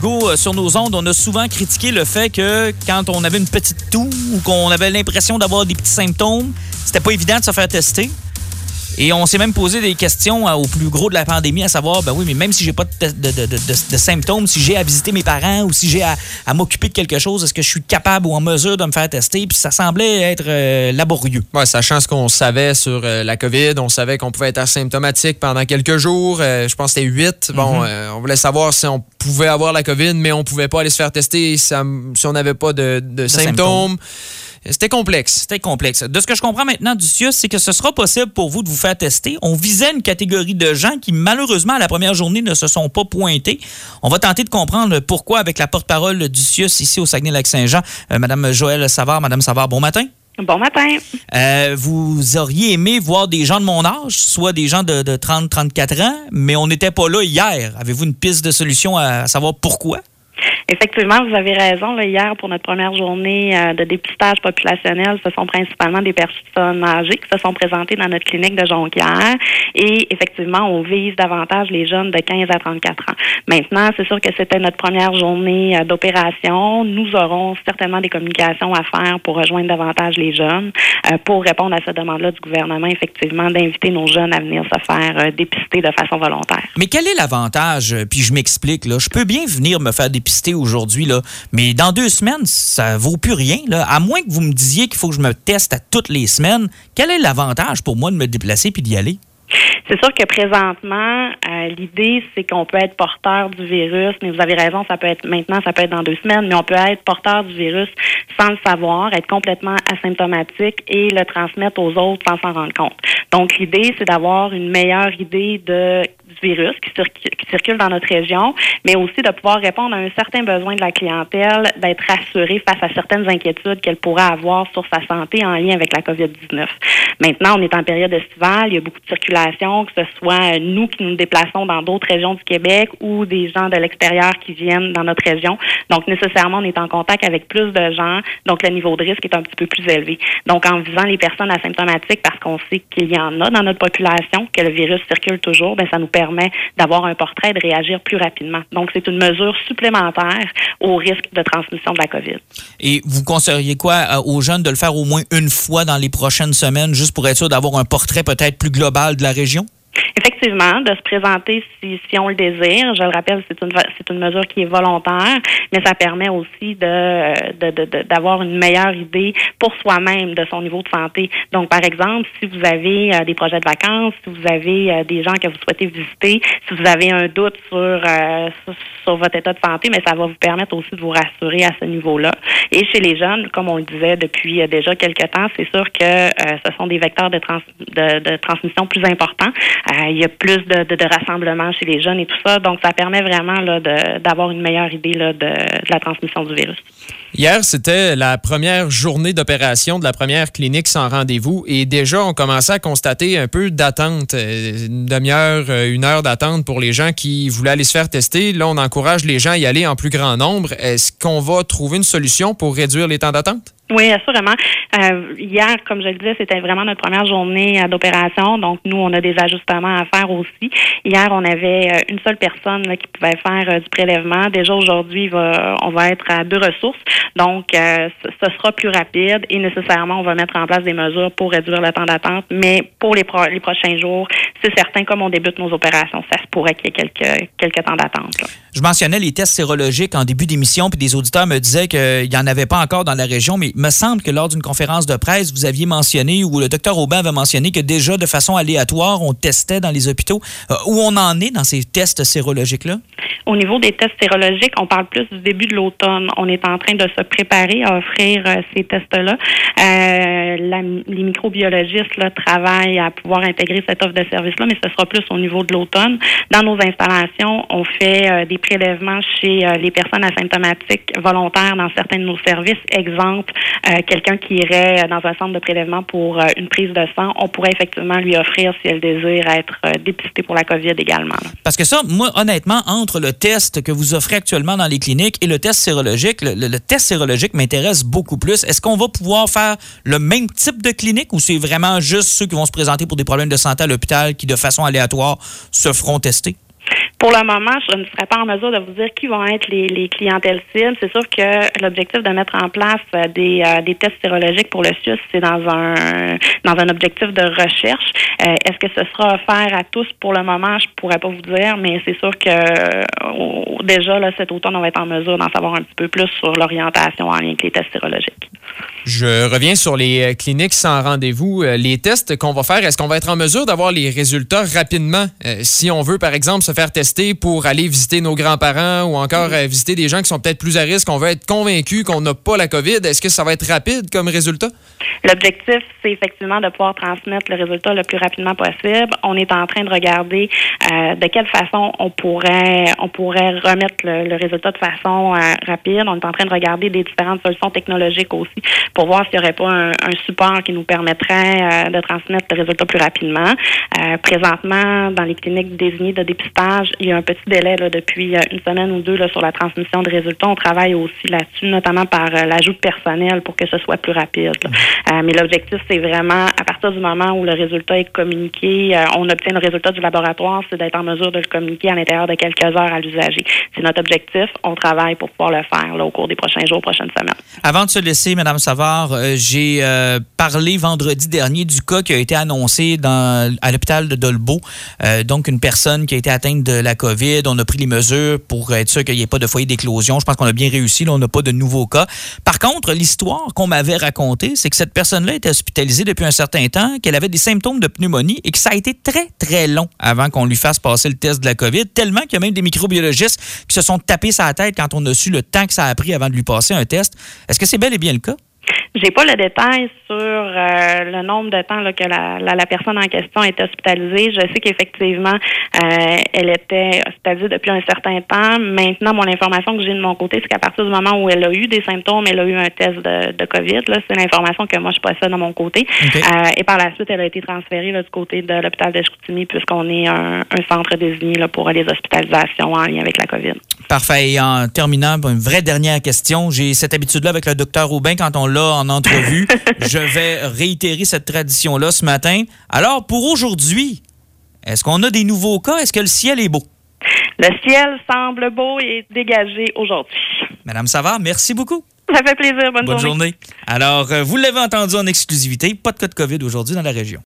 Hugo, sur nos ondes, on a souvent critiqué le fait que quand on avait une petite toux ou qu'on avait l'impression d'avoir des petits symptômes, c'était pas évident de se faire tester. Et on s'est même posé des questions au plus gros de la pandémie, à savoir, ben oui, mais même si j'ai pas de symptômes, si j'ai à visiter mes parents ou si j'ai à m'occuper de quelque chose, est-ce que je suis capable ou en mesure de me faire tester? Puis ça semblait être laborieux. Ouais, sachant ce qu'on savait sur la COVID, on savait qu'on pouvait être asymptomatique pendant quelques jours. Je pense que c'était 8. Bon, on voulait savoir si on pouvait avoir la COVID, mais on pouvait pas aller se faire tester si on n'avait pas de symptômes. C'était complexe. De ce que je comprends maintenant du CIUS, c'est que ce sera possible pour vous de vous faire tester. On visait une catégorie de gens qui, malheureusement, à la première journée, ne se sont pas pointés. On va tenter de comprendre pourquoi avec la porte-parole du CIUS ici au Saguenay-Lac-Saint-Jean, Mme Joëlle Savard. Madame Savard, bon matin. Bon matin. Vous auriez aimé voir des gens de mon âge, soit des gens de 30-34 ans, mais on n'était pas là hier. Avez-vous une piste de solution à savoir pourquoi? Effectivement, vous avez raison. Là, hier, pour notre première journée de dépistage populationnel, ce sont principalement des personnes âgées qui se sont présentées dans notre clinique de Jonquière. Et effectivement, on vise davantage les jeunes de 15 à 34 ans. Maintenant, c'est sûr que c'était notre première journée d'opération. Nous aurons certainement des communications à faire pour rejoindre davantage les jeunes, pour répondre à cette demande-là du gouvernement, effectivement, d'inviter nos jeunes à venir se faire dépister de façon volontaire. Mais quel est l'avantage? Puis je m'explique, là. Je peux bien venir me faire dépister aujourd'hui, là, mais dans 2 semaines, ça vaut plus rien, là. À moins que vous me disiez qu'il faut que je me teste à toutes les semaines, quel est l'avantage pour moi de me déplacer puis d'y aller? C'est sûr que présentement, l'idée, c'est qu'on peut être porteur du virus, mais vous avez raison, ça peut être dans 2 semaines, mais on peut être porteur du virus sans le savoir, être complètement asymptomatique et le transmettre aux autres sans s'en rendre compte. Donc, l'idée, c'est d'avoir une meilleure idée du virus qui circule dans notre région, mais aussi de pouvoir répondre à un certain besoin de la clientèle, d'être rassurée face à certaines inquiétudes qu'elle pourrait avoir sur sa santé en lien avec la COVID-19. Maintenant, on est en période estivale, il y a beaucoup de circulation, que ce soit nous qui nous déplaçons dans d'autres régions du Québec ou des gens de l'extérieur qui viennent dans notre région. Donc, nécessairement, on est en contact avec plus de gens, donc le niveau de risque est un petit peu plus élevé. Donc, en visant les personnes asymptomatiques, parce qu'on sait qu'il y en a dans notre population, que le virus circule toujours, bien, ça nous permet d'avoir un portrait et de réagir plus rapidement. Donc, c'est une mesure supplémentaire au risque de transmission de la COVID. Et vous conseilleriez quoi aux jeunes de le faire au moins une fois dans les prochaines semaines, juste pour être sûr d'avoir un portrait peut-être plus global de la région? Effectivement, de se présenter si on le désire. Je le rappelle, c'est une mesure qui est volontaire, mais ça permet aussi d'avoir une meilleure idée pour soi-même de son niveau de santé. Donc, par exemple, si vous avez des projets de vacances, si vous avez des gens que vous souhaitez visiter, si vous avez un doute sur votre état de santé, mais ça va vous permettre aussi de vous rassurer à ce niveau-là. Et chez les jeunes, comme on le disait depuis déjà quelques temps, c'est sûr que ce sont des vecteurs de transmission plus importants. Il y a plus de rassemblements chez les jeunes et tout ça. Donc, ça permet vraiment là, d'avoir une meilleure idée là, de la transmission du virus. Hier, c'était la première journée d'opération de la première clinique sans rendez-vous et déjà, on commençait à constater un peu d'attente, une demi-heure, 1 heure d'attente pour les gens qui voulaient aller se faire tester. Là, on encourage les gens à y aller en plus grand nombre. Est-ce qu'on va trouver une solution pour réduire les temps d'attente? Oui, assurément. Hier, comme je le disais, c'était vraiment notre première journée d'opération. Donc, nous, on a des ajustements à faire aussi. Hier, on avait une seule personne là, qui pouvait faire du prélèvement. Déjà, aujourd'hui, on va être à 2 ressources. Donc, ce sera plus rapide et nécessairement, on va mettre en place des mesures pour réduire le temps d'attente. Mais pour les prochains jours, c'est certain, comme on débute nos opérations, ça se pourrait qu'il y ait quelques temps d'attente. Là. Je mentionnais les tests sérologiques en début d'émission, puis des auditeurs me disaient qu'il n'y en avait pas encore dans la région, mais il me semble que lors d'une conférence de presse, vous aviez mentionné, ou le Dr Aubin avait mentionné que déjà, de façon aléatoire, on testait dans les hôpitaux. Où on en est dans ces tests sérologiques-là? Au niveau des tests sérologiques, on parle plus du début de l'automne. On est en train de se préparer à offrir ces tests-là. Les microbiologistes là, travaillent à pouvoir intégrer cette offre de service-là, mais ce sera plus au niveau de l'automne. Dans nos installations, on fait des prélèvements chez les personnes asymptomatiques volontaires dans certains de nos services. Exemple, quelqu'un qui irait dans un centre de prélèvement pour une prise de sang, on pourrait effectivement lui offrir, si elle désire, être dépistée pour la COVID également. Là. Parce que ça, moi, honnêtement, entre le test que vous offrez actuellement dans les cliniques et le test sérologique, le test sérologique m'intéresse beaucoup plus. Est-ce qu'on va pouvoir faire le même type de clinique ou c'est vraiment juste ceux qui vont se présenter pour des problèmes de santé à l'hôpital qui, de façon aléatoire, se feront tester? Pour le moment, je ne serais pas en mesure de vous dire qui vont être les clientèles cibles. C'est sûr que l'objectif de mettre en place des tests sérologiques pour le SUS, c'est dans un objectif de recherche. Est-ce que ce sera offert à tous pour le moment? Je pourrais pas vous dire, mais c'est sûr que déjà là, cet automne, on va être en mesure d'en savoir un petit peu plus sur l'orientation en lien avec les tests sérologiques. Je reviens sur les cliniques sans rendez-vous. Les tests qu'on va faire, est-ce qu'on va être en mesure d'avoir les résultats rapidement? Si on veut, par exemple, se faire tester pour aller visiter nos grands-parents ou encore visiter des gens qui sont peut-être plus à risque, on veut être convaincu qu'on n'a pas la COVID. Est-ce que ça va être rapide comme résultat? L'objectif, c'est effectivement de pouvoir transmettre le résultat le plus rapidement possible. On est en train de regarder de quelle façon on pourrait remettre le résultat de façon rapide. On est en train de regarder des différentes solutions technologiques aussi pour voir s'il n'y aurait pas un support qui nous permettrait de transmettre le résultat plus rapidement. Présentement, dans les cliniques désignées de dépistage, il y a un petit délai là, depuis une semaine ou deux là, sur la transmission de résultats. On travaille aussi là-dessus, notamment par l'ajout de personnel pour que ce soit plus rapide. Mais l'objectif, c'est vraiment, à partir du moment où le résultat est communiqué, on obtient le résultat du laboratoire, c'est d'être en mesure de le communiquer à l'intérieur de quelques heures à l'usager. C'est notre objectif. On travaille pour pouvoir le faire là, au cours des prochains jours, prochaines semaines. Avant de se laisser, Mme Savard, j'ai parlé vendredi dernier du cas qui a été annoncé à l'hôpital de Dolbeau. Donc, une personne qui a été atteinte de la COVID. On a pris les mesures pour être sûr qu'il n'y ait pas de foyer d'éclosion. Je pense qu'on a bien réussi. Là, on n'a pas de nouveaux cas. Par contre, l'histoire qu'on m'avait racontée, c'est que cette personne-là était hospitalisée depuis un certain temps, qu'elle avait des symptômes de pneumonie et que ça a été très, très long avant qu'on lui fasse passer le test de la COVID, tellement qu'il y a même des microbiologistes qui se sont tapés sa tête quand on a su le temps que ça a pris avant de lui passer un test. Est-ce que c'est bel et bien le cas? J'ai pas le détail sur le nombre de temps là, que la personne en question était hospitalisée. Je sais qu'effectivement, elle était hospitalisée depuis un certain temps. Maintenant, l'information que j'ai de mon côté, c'est qu'à partir du moment où elle a eu des symptômes, elle a eu un test de COVID. Là, c'est l'information que moi, je possède de mon côté. Okay. Et par la suite, elle a été transférée là, du côté de l'hôpital de Chicoutimi, puisqu'on est un centre désigné là, pour les hospitalisations en lien avec la COVID. Parfait. Et en terminant, une vraie dernière question. J'ai cette habitude-là avec le docteur Aubin quand on l'a en entrevue. Je vais réitérer cette tradition-là ce matin. Alors, pour aujourd'hui, est-ce qu'on a des nouveaux cas? Est-ce que le ciel est beau? Le ciel semble beau et dégagé aujourd'hui. Madame Savard, merci beaucoup. Ça fait plaisir. Bonne journée. Alors, vous l'avez entendu en exclusivité, pas de cas de COVID aujourd'hui dans la région.